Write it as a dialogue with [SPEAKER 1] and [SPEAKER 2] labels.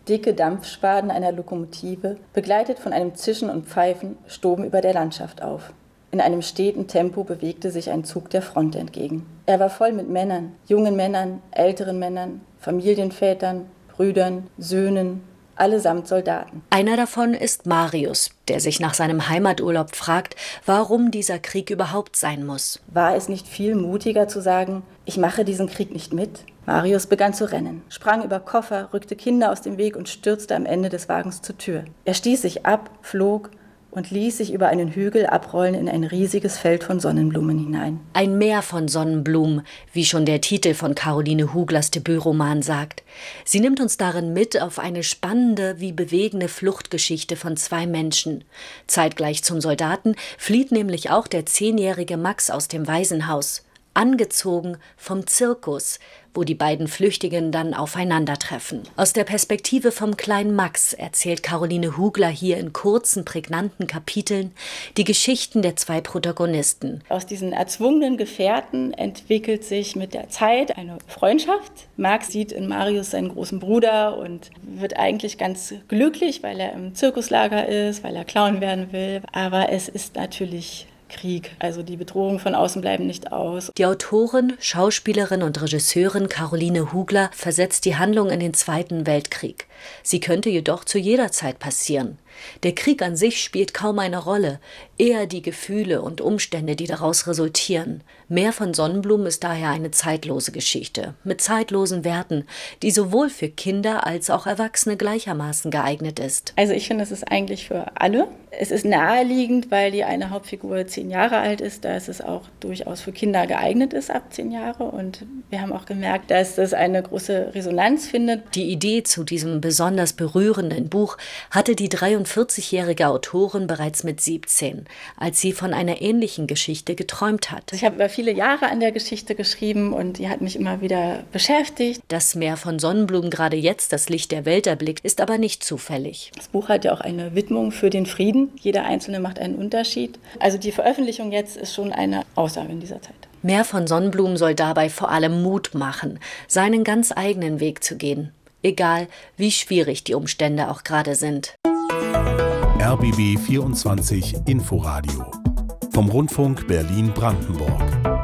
[SPEAKER 1] Dicke Dampfspaden einer Lokomotive, begleitet von einem Zischen und Pfeifen, stoben über der Landschaft auf. In einem steten Tempo bewegte sich ein Zug der Front entgegen. Er war voll mit Männern, jungen Männern, älteren Männern, Familienvätern, Brüdern, Söhnen, allesamt Soldaten.
[SPEAKER 2] Einer davon ist Marius, der sich nach seinem Heimaturlaub fragt, warum dieser Krieg überhaupt sein muss.
[SPEAKER 1] War es nicht viel mutiger zu sagen, ich mache diesen Krieg nicht mit? Marius begann zu rennen, sprang über Koffer, rückte Kinder aus dem Weg und stürzte am Ende des Wagens zur Tür. Er stieß sich ab, flog und ließ sich über einen Hügel abrollen in ein riesiges Feld von Sonnenblumen hinein.
[SPEAKER 2] Ein Meer von Sonnenblumen, wie schon der Titel von Caroline Huglers Debütroman sagt. Sie nimmt uns darin mit auf eine spannende wie bewegende Fluchtgeschichte von zwei Menschen. Zeitgleich zum Soldaten flieht nämlich auch der 10-jährige Max aus dem Waisenhaus, angezogen vom Zirkus, wo die beiden Flüchtigen dann aufeinandertreffen. Aus der Perspektive vom kleinen Max erzählt Caroline Hugler hier in kurzen, prägnanten Kapiteln die Geschichten der zwei Protagonisten.
[SPEAKER 1] Aus diesen erzwungenen Gefährten entwickelt sich mit der Zeit eine Freundschaft. Max sieht in Marius seinen großen Bruder und wird eigentlich ganz glücklich, weil er im Zirkuslager ist, weil er Clown werden will. Aber es ist natürlich Krieg. Also die Bedrohungen von außen bleiben nicht aus.
[SPEAKER 2] Die Autorin, Schauspielerin und Regisseurin Caroline Hugler versetzt die Handlung in den Zweiten Weltkrieg. Sie könnte jedoch zu jeder Zeit passieren. Der Krieg an sich spielt kaum eine Rolle, eher die Gefühle und Umstände, die daraus resultieren. Meer von Sonnenblumen ist daher eine zeitlose Geschichte, mit zeitlosen Werten, die sowohl für Kinder als auch Erwachsene gleichermaßen geeignet ist.
[SPEAKER 1] Also ich finde, es ist eigentlich für alle. Es ist naheliegend, weil die eine Hauptfigur 10 Jahre alt ist, dass es auch durchaus für Kinder geeignet ist ab 10 Jahre. Und wir haben auch gemerkt, dass das eine große Resonanz findet.
[SPEAKER 2] Die Idee zu diesem besonders berührenden Buch hatte die 43-jährige Autorin bereits mit 17, als sie von einer ähnlichen Geschichte geträumt hat.
[SPEAKER 1] Ich habe über viele Jahre an der Geschichte geschrieben und die hat mich immer wieder beschäftigt.
[SPEAKER 2] Dass Meer von Sonnenblumen gerade jetzt das Licht der Welt erblickt, ist aber nicht zufällig.
[SPEAKER 1] Das Buch hat ja auch eine Widmung für den Frieden. Jeder Einzelne macht einen Unterschied. Also die Veröffentlichung jetzt ist schon eine Aussage in dieser Zeit.
[SPEAKER 2] Meer von Sonnenblumen soll dabei vor allem Mut machen, seinen ganz eigenen Weg zu gehen. Egal, wie schwierig die Umstände auch gerade sind.
[SPEAKER 3] RBB 24 Inforadio vom Rundfunk Berlin-Brandenburg.